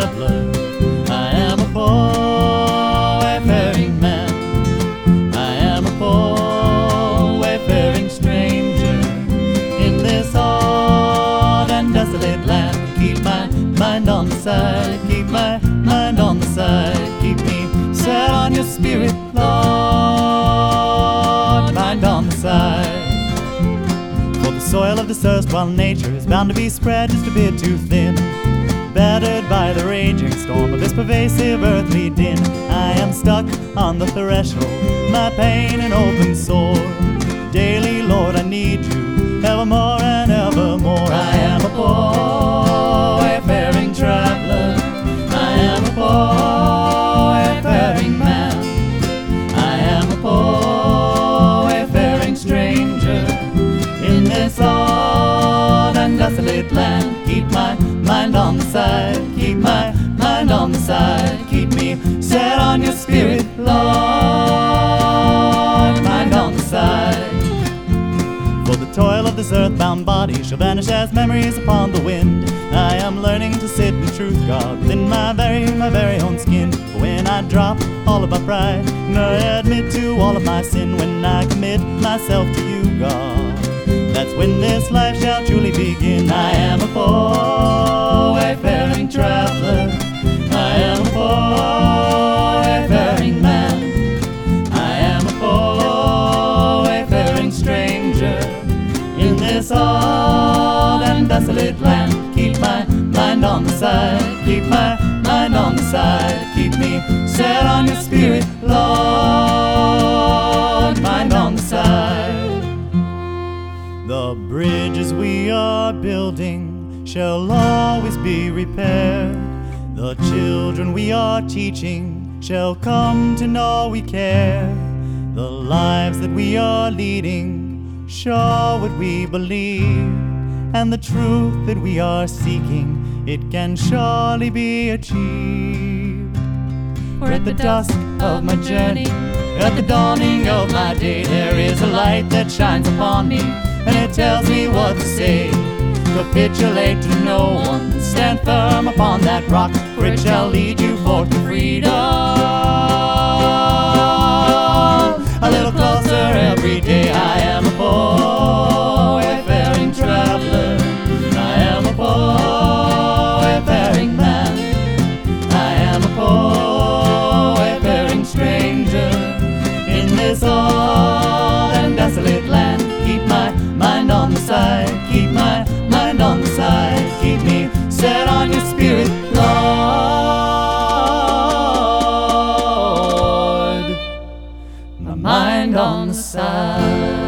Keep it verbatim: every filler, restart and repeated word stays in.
traveler. I am a poor wayfaring man. I am a poor wayfaring stranger in this odd and desolate land. Keep my mind on the side, keep my mind on the side, keep me set on your spirit, Lord. Mind on the side. For the soil of this erstwhile nature is bound to be spread just a bit too thin, battered by the raging storm of this pervasive earthly din. I am stuck on the threshold, my pain an open sore. Daily, Lord, I need you, evermore and evermore. I am a poor wayfaring traveler. I am a poor wayfaring man. I am a poor wayfaring stranger in this odd and desolate land. Keep my mind on the side, keep my mind on the side, keep me set on your spirit, Lord. Mind on the side. For the toil of this earthbound body shall vanish as memories upon the wind. I am learning to sit in truth, God, within my very, my very own skin. For when I drop all of my pride, and I admit to all of my sin, when I commit myself to you, God, that's when this life shall truly begin. I am a poor wayfaring traveler. I am a poor wayfaring man. I am a poor wayfaring stranger in this odd and desolate land. Keep my mind on the side, keep my mind on the side, keep me set on your spirit, Lord. Mind on the side. The bridges we are building shall always be repaired. The children we are teaching shall come to know we care. The lives that we are leading show what we believe, and the truth that we are seeking, it can surely be achieved. For at the dusk of my journey, at the dawning of my day, there is a light that shines upon me, and it tells me what to say. Capitulate to no one, stand firm upon that rock, for it shall lead you forth to freedom. A little closer every day. I am a poor wayfaring traveler. I am a poor wayfaring man. I am a poor wayfaring stranger in this old and desolate land. Keep my mind on the side, keep my mind on the side, keep me set on your spirit, Lord. My mind on the side.